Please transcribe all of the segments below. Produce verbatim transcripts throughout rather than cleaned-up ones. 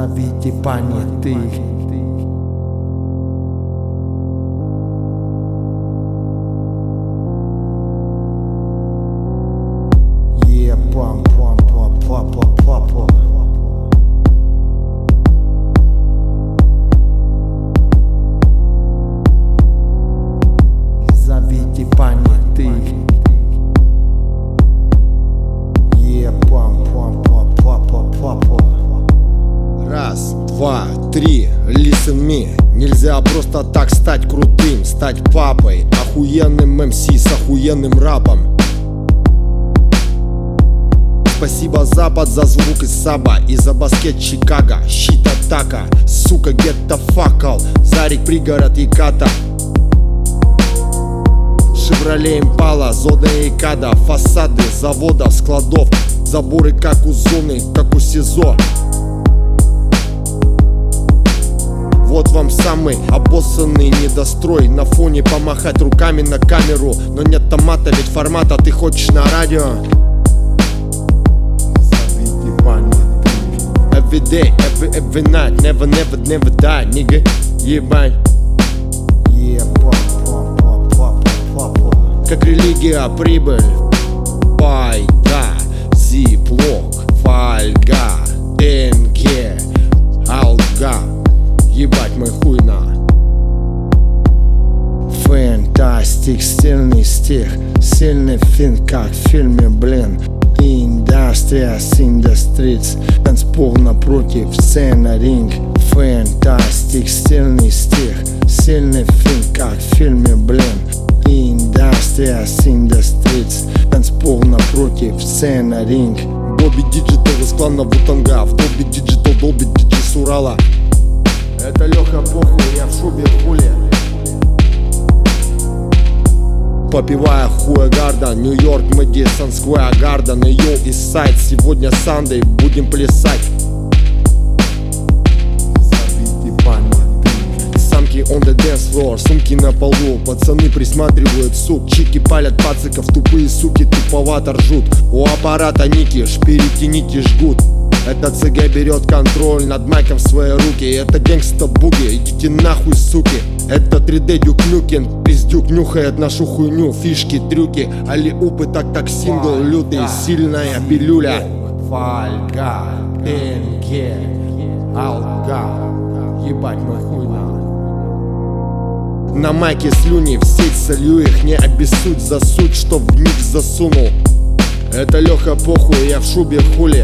Зовите понятых. Yeah, pam, pam, pam, pam, pam, pam, pam. Зовите понятых. Yeah, pam, pam, pam, pam, pam, pam, pam. Раз, два, три, listen me. Нельзя просто так стать крутым, стать папой, охуенным эм си с охуенным рапом. Спасибо Запад за звук из Саба и за баскет Чикаго. Щит атака, сука, get the fuck out. Зарик, пригород Яката. Шевроле Импала, Зода и Када. Фасады заводов, складов, заборы как у зоны, как у СИЗО. Вот вам самый обоссанный недострой. На фоне помахать руками на камеру, но нет томата, ведь формата ты хочешь на радио. Every day, every, every night, never, never, never die, nigga. Ебать. Yeah, pam, pam, pam, pam, pam, pam. Как религия, прибыль. Пайда, зиплок, фольга, тенге, алга. Ебать мой хуй на. Фантастик, стильный стих, сильный фин, как в фильме, блин. Индустрия с индустриц, танцпол напротив, сцена, ринг. Фантастик, стильный стих, сильный фин, как в фильме, блин. Индустрия с индустриц, танцпол напротив, сцена, ринг. Добби Диджитал из клана Вутанга, в Добби Диджитал, Добби Диджи с Урала. Это Леха, похуй, я в шубе хули. Попивая хуя Гарден, Нью-Йорк, Мэдисон Сквер Гарден и Йоу Ист Сайд. Сегодня Сандей, будем плясать. Зовите понятых. Самки on the dance floor, сумки на полу. Пацаны присматривают сук, чики палят пациков. Тупые суки туповато ржут. У аппарата ники, шпирики нити жгут. Это ЦГ берет контроль над майком в свои руки. Это гэнгста буги, идите нахуй, суки. Это три дэ Дюк Нюкин, пиздюк нюхает нашу хуйню. Фишки, трюки, алиупы, так-так сингл лютый, сильная пилюля. Фольга, тенге, алга. Ебать мой хуй на. На майке слюни, в сеть солью их. Не обессудь за суть, что в них засунул. Это Леха, похуй, я в шубе хули.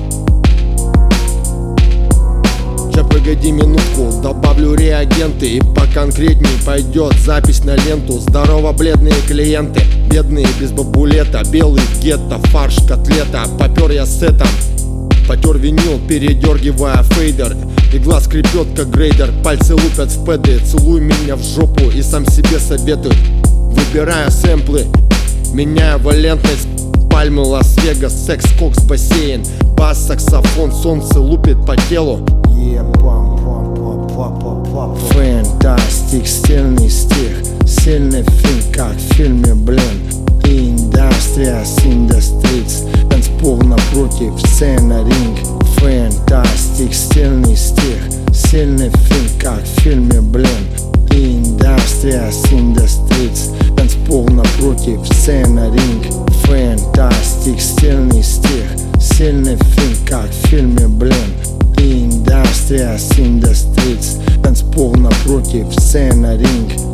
Ща погоди минутку, добавлю реагенты и поконкретней пойдет запись на ленту. Здорово, бледные клиенты, бедные без бабулета. Белый гетто, фарш, котлета. Попер я с этим, потер винил, передергивая фейдер. Игла скрипет, как грейдер, пальцы лупят в пэды. Целуй меня в жопу и сам себе советуй. Выбираю сэмплы, меняю валентность. Пальмы, Лас-Вегас, секс, кокс, бассейн. Бас, саксофон, солнце лупит по телу. Yeah, pam, pam, pam, pam, pam, pam. Фантастик, стильный стих, сильный фин, как в фильме, блин. Индустрия с индустриц, танцпол напротив, сцена, ринг. Фантастик, стильный стих, сильный фин, как в фильме, блин. Индустрия с индустриц, танцпол напротив, сцена, ринг. Фантастик, стильный стих, сильный фин, как в фильме, блин. Индустрия с индустриц, танцпол напротив, сцена, ринг.